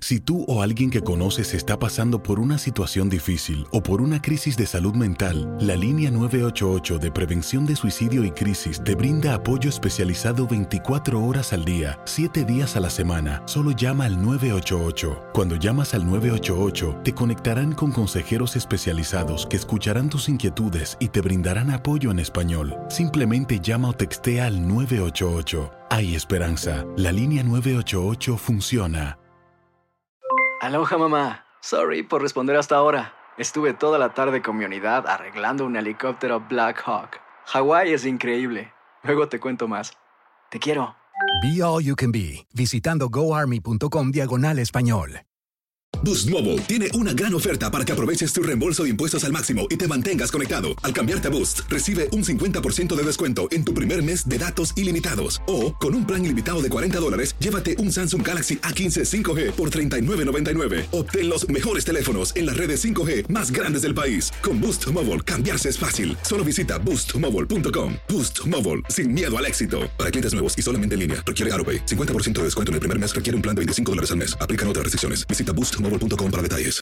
Si tú o alguien que conoces está pasando por una situación difícil o por una crisis de salud mental, la línea 988 de prevención de suicidio y crisis te brinda apoyo especializado 24 horas al día, 7 días a la semana. Solo llama al 988. Cuando llamas al 988, te conectarán con consejeros especializados que escucharán tus inquietudes y te brindarán apoyo en español. Simplemente llama o textea al 988. Hay esperanza. La línea 988 funciona. Aloha, mamá. Sorry por responder hasta ahora. Estuve toda la tarde con mi unidad arreglando un helicóptero Black Hawk. Hawái es increíble. Luego te cuento más. Te quiero. Be All You Can Be, visitando goarmy.com/español. Boost Mobile tiene una gran oferta para que aproveches tu reembolso de impuestos al máximo y te mantengas conectado. Al cambiarte a Boost, recibe un 50% de descuento en tu primer mes de datos ilimitados. O, con un plan ilimitado de $40, llévate un Samsung Galaxy A15 5G por $39.99. Obtén los mejores teléfonos en las redes 5G más grandes del país. Con Boost Mobile, cambiarse es fácil. Solo visita boostmobile.com. Boost Mobile, sin miedo al éxito. Para clientes nuevos y solamente en línea, requiere AroPay. 50% de descuento en el primer mes requiere un plan de $25 al mes. Aplican otras restricciones. Visita boostmobile.com para detalles.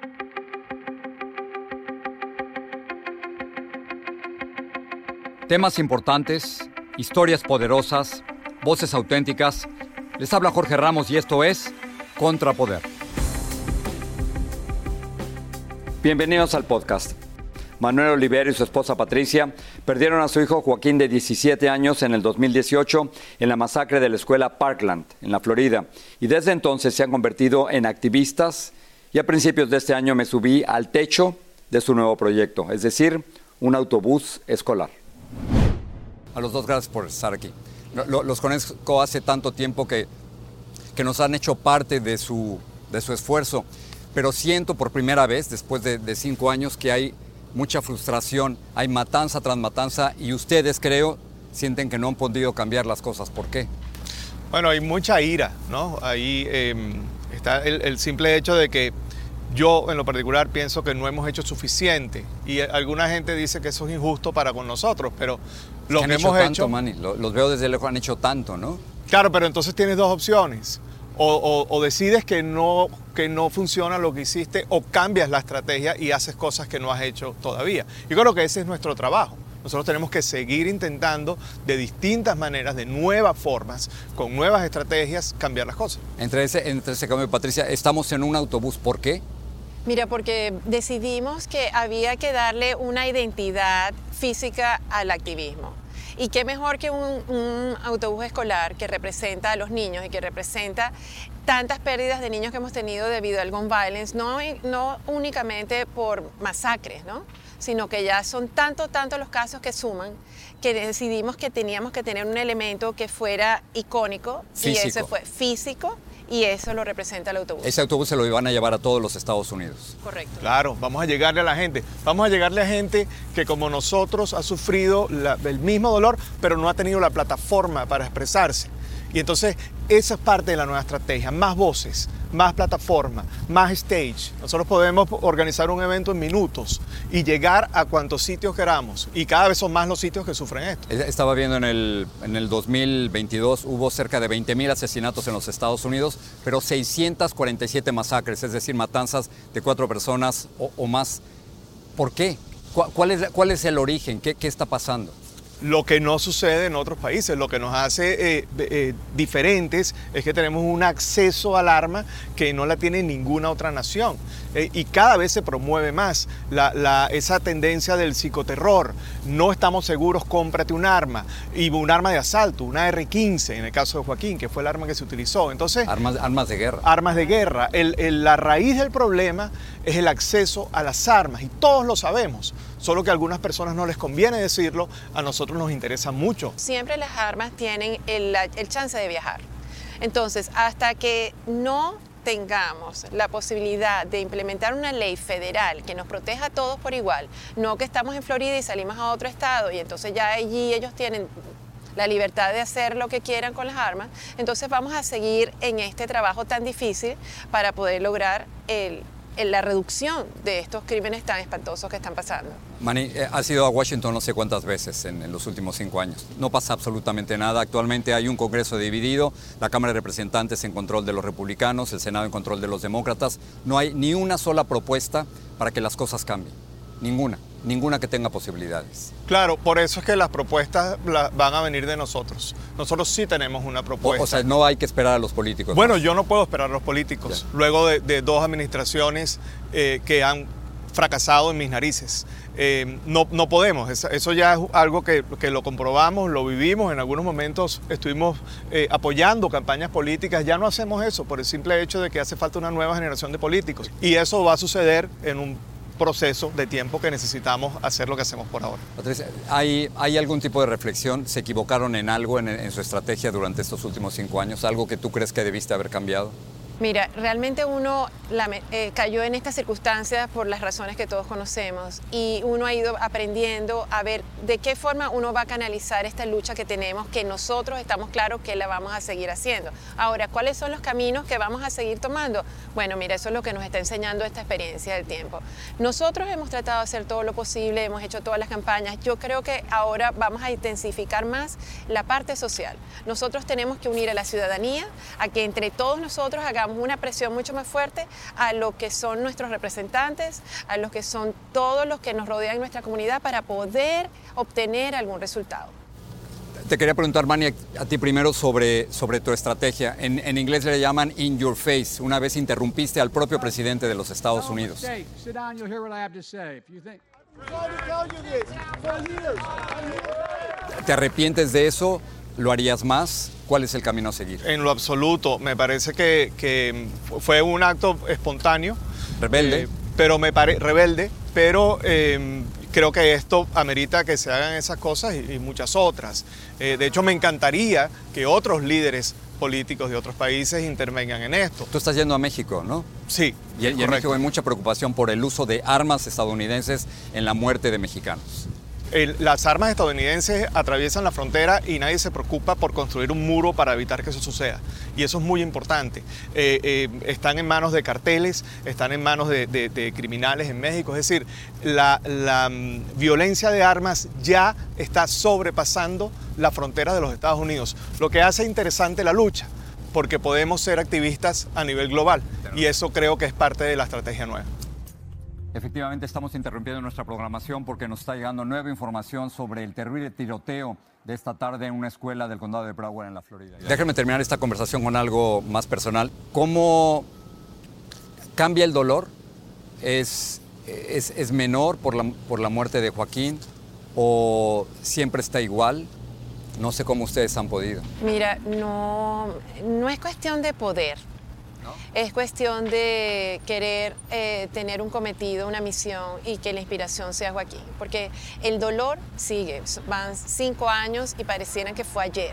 Temas importantes, historias poderosas, voces auténticas. Les habla Jorge Ramos y esto es Contrapoder. Bienvenidos al podcast. Manuel Oliverio y su esposa Patricia perdieron a su hijo Joaquín de 17 años en el 2018 en la masacre de la escuela Parkland, en la Florida. Y desde entonces se han convertido en activistas y a principios de este año me subí al techo de su nuevo proyecto, es decir, un autobús escolar. A los dos, gracias por estar aquí. Los conozco hace tanto tiempo que nos han hecho parte de su esfuerzo, pero siento por primera vez, después de 5 años, que hay mucha frustración, hay matanza tras matanza y ustedes, creo, sienten que no han podido cambiar las cosas. ¿Por qué? Bueno, hay mucha ira, ¿no? Ahí está el simple hecho de que yo, en lo particular, pienso que no hemos hecho suficiente y alguna gente dice que eso es injusto para con nosotros, pero lo que hemos hecho... Manny, los veo desde lejos, han hecho tanto, ¿no? Claro, pero entonces tienes dos opciones. O decides que no funciona lo que hiciste o cambias la estrategia y haces cosas que no has hecho todavía. Yo creo que ese es nuestro trabajo. Nosotros tenemos que seguir intentando de distintas maneras, de nuevas formas, con nuevas estrategias, cambiar las cosas. Entre ese cambio, Patricia, estamos en un autobús. ¿Por qué? Mira, porque decidimos que había que darle una identidad física al activismo. Y qué mejor que un autobús escolar que representa a los niños y que representa tantas pérdidas de niños que hemos tenido debido al gun violence, no únicamente por masacres, ¿no? Sino que ya son tantos los casos que suman, que decidimos que teníamos que tener un elemento que fuera icónico. Físico. Y ese fue físico, y eso lo representa el autobús. Ese autobús se lo iban a llevar a todos los Estados Unidos. Correcto. Claro, vamos a llegarle a la gente. Vamos a llegarle a gente que como nosotros ha sufrido el mismo dolor, pero no ha tenido la plataforma para expresarse. Y entonces esa es parte de la nueva estrategia. Más voces, más plataforma, más stage. Nosotros podemos organizar un evento en minutos y llegar a cuantos sitios queramos. Y cada vez son más los sitios que sufren esto. Estaba viendo en el 2022 hubo cerca de 20,000 asesinatos en los Estados Unidos, pero 647 masacres, es decir, matanzas de 4 personas o más. ¿Por qué? ¿Cuál es el origen? ¿Qué está pasando? Lo que no sucede en otros países, lo que nos hace diferentes es que tenemos un acceso al arma que no la tiene ninguna otra nación. Y cada vez se promueve más esa tendencia del psicoterror. No estamos seguros, cómprate un arma. Y un arma de asalto, una R-15 en el caso de Joaquín, que fue el arma que se utilizó. Entonces, armas de guerra. Armas de guerra. La raíz del problema es el acceso a las armas y todos lo sabemos. Solo que a algunas personas no les conviene decirlo, a nosotros nos interesa mucho. Siempre las armas tienen el chance de viajar. Entonces, hasta que no tengamos la posibilidad de implementar una ley federal que nos proteja a todos por igual, no que estamos en Florida y salimos a otro estado y entonces ya allí ellos tienen la libertad de hacer lo que quieran con las armas, entonces vamos a seguir en este trabajo tan difícil para poder lograr el la reducción de estos crímenes tan espantosos que están pasando. Manny, has ido a Washington no sé cuántas veces en los últimos 5 años. No pasa absolutamente nada. Actualmente hay un Congreso dividido, la Cámara de Representantes en control de los republicanos, el Senado en control de los demócratas. No hay ni una sola propuesta para que las cosas cambien. Ninguna que tenga posibilidades. Claro, por eso es que las propuestas van a venir de nosotros. Nosotros sí tenemos una propuesta. O sea, no hay que esperar a los políticos. Bueno, yo no puedo esperar a los políticos. Ya. Luego de 2 administraciones que han fracasado en mis narices. No podemos. Eso ya es algo que lo comprobamos, lo vivimos. En algunos momentos estuvimos apoyando campañas políticas. Ya no hacemos eso por el simple hecho de que hace falta una nueva generación de políticos. Y eso va a suceder en un proceso de tiempo que necesitamos hacer lo que hacemos por ahora. Patricia, ¿hay algún tipo de reflexión? ¿Se equivocaron en algo en su estrategia durante estos últimos 5 años? ¿Algo que tú crees que debiste haber cambiado? Mira, realmente uno cayó en estas circunstancias por las razones que todos conocemos y uno ha ido aprendiendo a ver de qué forma uno va a canalizar esta lucha que tenemos, que nosotros estamos claros que la vamos a seguir haciendo. Ahora, ¿cuáles son los caminos que vamos a seguir tomando? Bueno, mira, eso es lo que nos está enseñando esta experiencia del tiempo. Nosotros hemos tratado de hacer todo lo posible, hemos hecho todas las campañas. Yo creo que ahora vamos a intensificar más la parte social. Nosotros tenemos que unir a la ciudadanía, a que entre todos nosotros hagamos una presión mucho más fuerte a lo que son nuestros representantes, a los que son todos los que nos rodean en nuestra comunidad para poder obtener algún resultado. Te quería preguntar, Manny, a ti primero sobre tu estrategia. En inglés le llaman in your face. Una vez interrumpiste al propio presidente de los Estados Unidos. ¿Te arrepientes de eso? ¿Lo harías más? ¿Cuál es el camino a seguir? En lo absoluto. Me parece que fue un acto espontáneo. Rebelde. Rebelde, pero creo que esto amerita que se hagan esas cosas y muchas otras. De hecho, me encantaría que otros líderes políticos de otros países intervengan en esto. Tú estás yendo a México, ¿no? Sí, Y en México hay mucha preocupación por el uso de armas estadounidenses en la muerte de mexicanos. Las armas estadounidenses atraviesan la frontera y nadie se preocupa por construir un muro para evitar que eso suceda. Y eso es muy importante. Están en manos de carteles, están en manos de criminales en México. Es decir, la violencia de armas ya está sobrepasando la frontera de los Estados Unidos. Lo que hace interesante la lucha, porque podemos ser activistas a nivel global. Y eso creo que es parte de la estrategia nueva. Efectivamente, estamos interrumpiendo nuestra programación porque nos está llegando nueva información sobre el terrible tiroteo de esta tarde en una escuela del condado de Broward en la Florida. Déjenme terminar esta conversación con algo más personal. ¿Cómo cambia el dolor? ¿Es menor por la muerte de Joaquín o siempre está igual? No sé cómo ustedes han podido. Mira, no es cuestión de poder. Es cuestión de querer tener un cometido, una misión y que la inspiración sea Joaquín. Porque el dolor sigue, van 5 años y pareciera que fue ayer.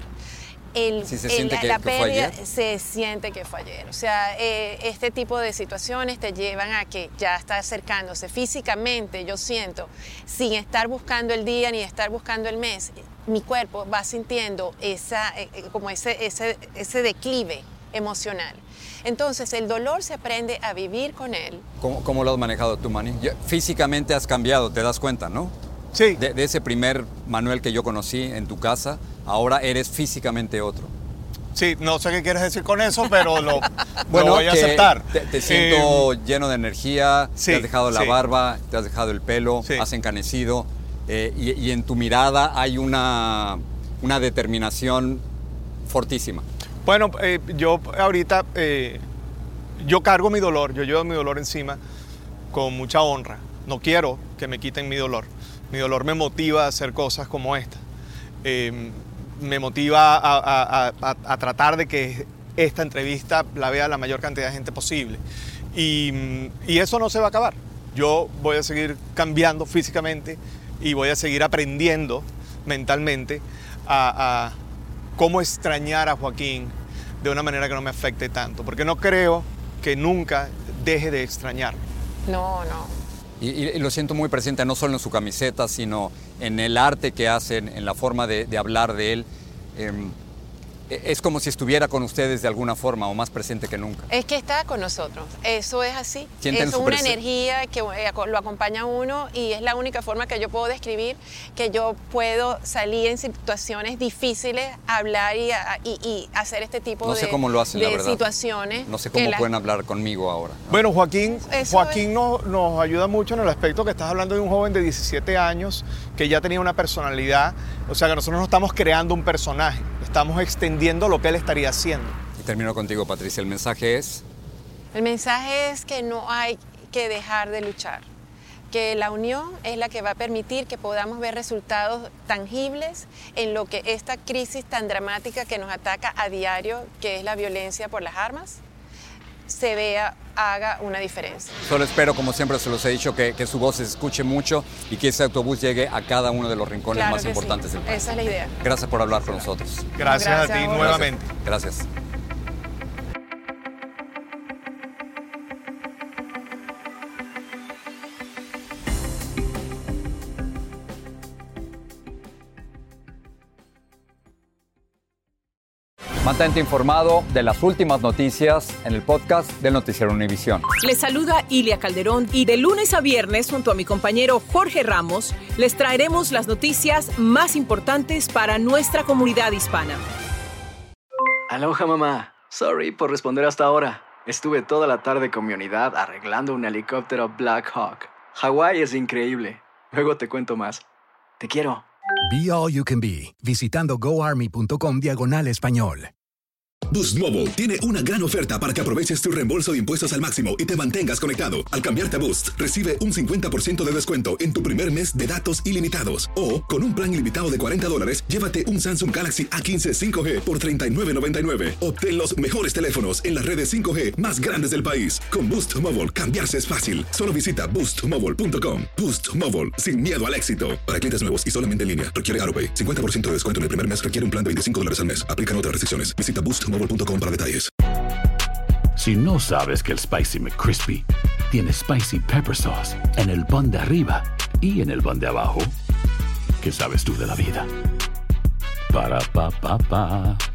Se siente que fue ayer. Se siente que fue ayer. O sea, este tipo de situaciones te llevan a que ya está acercándose físicamente, yo siento, sin estar buscando el día ni estar buscando el mes, mi cuerpo va sintiendo como ese declive emocional. Entonces, el dolor se aprende a vivir con él. ¿Cómo lo has manejado tú, Manny? Físicamente has cambiado, te das cuenta, ¿no? Sí. De ese primer Manuel que yo conocí en tu casa, ahora eres físicamente otro. Sí, no sé qué quieres decir con eso, pero lo Bueno, voy a aceptar. Te siento lleno de energía, sí, te has dejado la barba, te has dejado el pelo, sí. Has encanecido y en tu mirada hay una determinación fortísima. Bueno, yo ahorita, yo cargo mi dolor, yo llevo mi dolor encima con mucha honra. No quiero que me quiten mi dolor. Mi dolor me motiva a hacer cosas como esta. Me motiva a tratar de que esta entrevista la vea la mayor cantidad de gente posible. Y eso no se va a acabar. Yo voy a seguir cambiando físicamente y voy a seguir aprendiendo mentalmente a cómo extrañar a Joaquín de una manera que no me afecte tanto, porque no creo que nunca deje de extrañarlo. No. Y lo siento muy presente, no solo en su camiseta, sino en el arte que hacen, en la forma de hablar de él. es como si estuviera con ustedes de alguna forma o más presente que nunca. Es que está con nosotros, eso es así. Sienten Eso su es una presen- energía que lo acompaña a uno y es la única forma que yo puedo describir que yo puedo salir en situaciones difíciles, hablar y hacer este tipo No sé cómo lo hacen, la de verdad. situaciones. No sé que cómo pueden hablar conmigo ahora, ¿no? Bueno, Joaquín Eso nos ayuda mucho en el aspecto que estás hablando de un joven de 17 años que ya tenía una personalidad. O sea, que nosotros no estamos creando un personaje, estamos extendiendo lo que él estaría haciendo. Y termino contigo, Patricia. El mensaje es... El mensaje es que no hay que dejar de luchar, que la unión es la que va a permitir que podamos ver resultados tangibles en lo que esta crisis tan dramática que nos ataca a diario, que es la violencia por las armas, haga una diferencia. Solo espero, como siempre se los he dicho, que su voz se escuche mucho y que ese autobús llegue a cada uno de los rincones Claro más que importantes sí. del país. Esa es la idea. Gracias por hablar con nosotros. Gracias a ti Jorge. nuevamente. Gracias. Mantente informado de las últimas noticias en el podcast del Noticiero Univisión. Les saluda Ilia Calderón y de lunes a viernes, junto a mi compañero Jorge Ramos, les traeremos las noticias más importantes para nuestra comunidad hispana. Aloha, mamá. Sorry por responder hasta ahora. Estuve toda la tarde con mi unidad arreglando un helicóptero Black Hawk. Hawái es increíble. Luego te cuento más. Te quiero. Be All You Can Be, visitando goarmy.com/español. Boost Mobile tiene una gran oferta para que aproveches tu reembolso de impuestos al máximo y te mantengas conectado. Al cambiarte a Boost, recibe un 50% de descuento en tu primer mes de datos ilimitados. O, con un plan ilimitado de $40, llévate un Samsung Galaxy A15 5G por $39.99. Obtén los mejores teléfonos en las redes 5G más grandes del país. Con Boost Mobile, cambiarse es fácil. Solo visita boostmobile.com. Boost Mobile, sin miedo al éxito. Para clientes nuevos y solamente en línea, requiere AutoPay. 50% de descuento en el primer mes requiere un plan de $25 al mes. Aplican otras restricciones. Visita boostmobile.com para detalles. Si no sabes que el Spicy McCrispy tiene Spicy Pepper Sauce en el pan de arriba y en el pan de abajo, ¿qué sabes tú de la vida? Para, pa, pa, pa.